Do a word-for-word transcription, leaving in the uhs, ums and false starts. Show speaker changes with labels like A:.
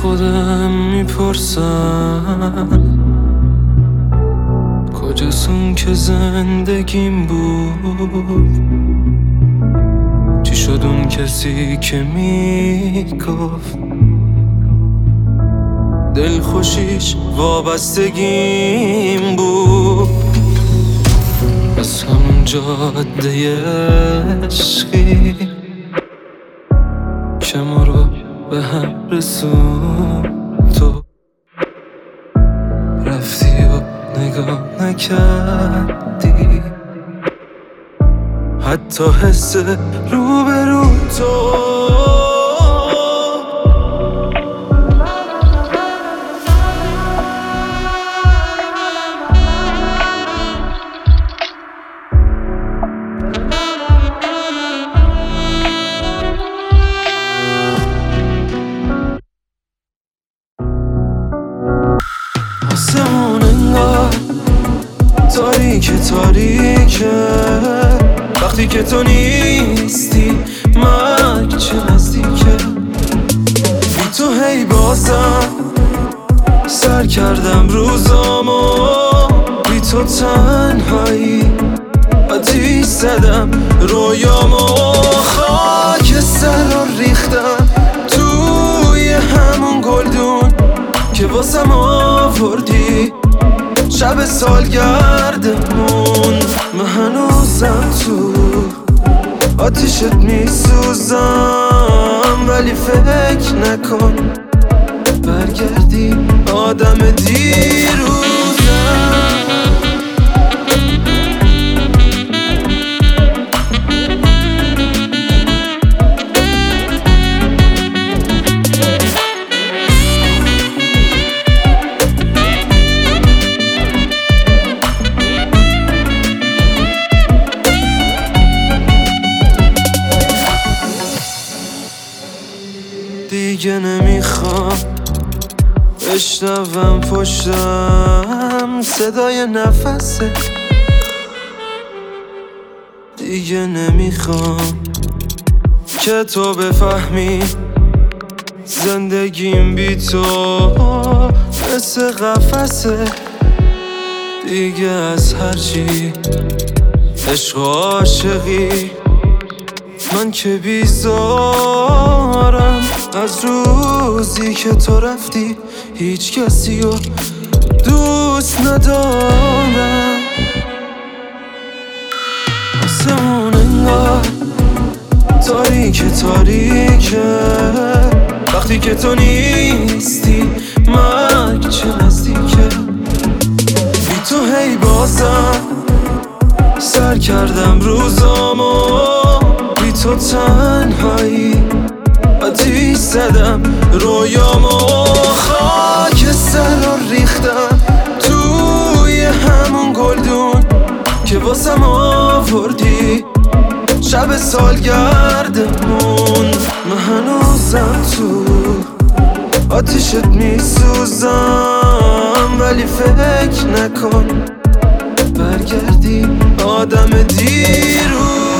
A: خودم میپرسم کجاسون که زندگیم بود؟ چی شد اون کسی که میگفت دل خوشیش وابستگیم بود؟ از همون جاده عشقی که ما رو به هم رسون تو رفتی و نگاه نکردی حتی حس روبرو تو. آسمون انگار تاریک تاریکه وقتی که تو نیستی، مرگ چه نزدیکه. بی تو هی بازم سر کردم روزامو، بی تو تنهایی آتیش زدم رویامو. خاک سر رو ریختم توی همون گلدون که واسم آوردی شب سالگردمون. من هنوزم تو آتیشت میسوزم، ولی فکر نکن برگردی آدم دیروزم. دیگه نمیخوام بشنوم پشتم صدای نفسه، دیگه نمیخوام که تو بفهمی زندگیم بی تو مثل قفسه. دیگه از هرچی عشق و عاشقی من که بیزارم. از روزی که تو رفتی هیچ کسی رو دوست ندارم. آسمون انگار تاریک تاریکه وقتی که تو نیستی، مرگ چه نزدیکه. بی تو هی بازم سر کردم روزامو، بی تو تنهایی آتیش زدم رویامو. خاک سر رو ریختم توی همون گلدون که واسم آوردی شب سالگردمون. من هنوزم تو آتیشت میسوزم، ولی فکر نکن برگردی آدم دیروز.